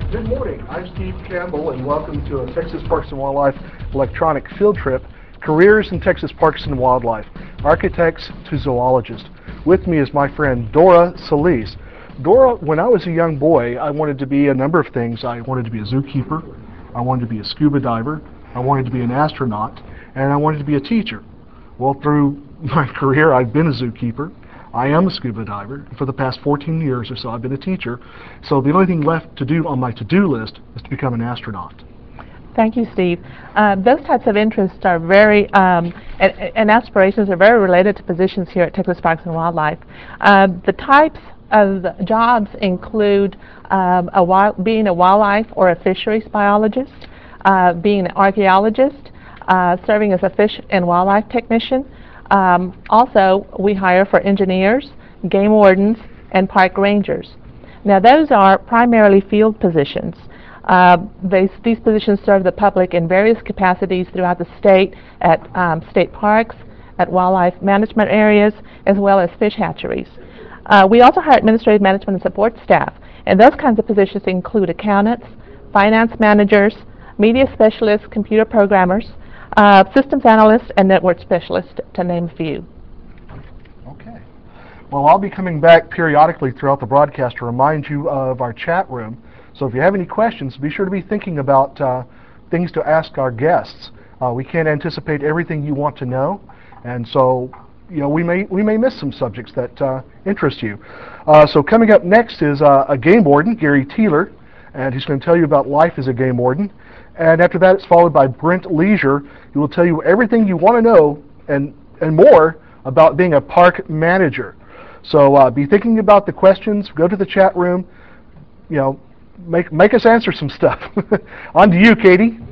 Good morning. I'm Steve Campbell, and welcome to a Texas Parks and Wildlife electronic field trip, Careers in Texas Parks and Wildlife, Architects to Zoologists. With me is my friend Dora Solis. Dora, when I was a young boy, I wanted to be a number of things. I wanted to be a zookeeper, I wanted to be a scuba diver, I wanted to be an astronaut, and I wanted to be a teacher. Well, through my career, I've been a zookeeper. I am a scuba diver. For the past 14 years or so, I've been a teacher. So the only thing left to do on my to-do list is to become an astronaut. Thank you, Steve. Those types of interests are and aspirations are very related to positions here at Texas Parks and Wildlife. The types of jobs include being a wildlife or a fisheries biologist, being an archaeologist, serving as a fish and wildlife technician. Also, we hire for engineers, game wardens, and park rangers. Now, those are primarily field positions. These positions serve the public in various capacities throughout the state, at state parks, at wildlife management areas, as well as fish hatcheries. We also hire administrative management and support staff, and those kinds of positions include accountants, finance managers, media specialists, computer programmers, systems analysts, and network specialists, to name a few. Okay. Well, I'll be coming back periodically throughout the broadcast to remind you of our chat room. So if you have any questions, be sure to be thinking about things to ask our guests. We can't anticipate everything you want to know, and so we may miss some subjects that interest you. So coming up next is a game warden, Gary Teeler, and he's going to tell you about life as a game warden. And after that, it's followed by Brent Leisure, who will tell you everything you want to know and more about being a park manager. So be thinking about the questions. Go to the chat room. Make us answer some stuff. On to you, Katie.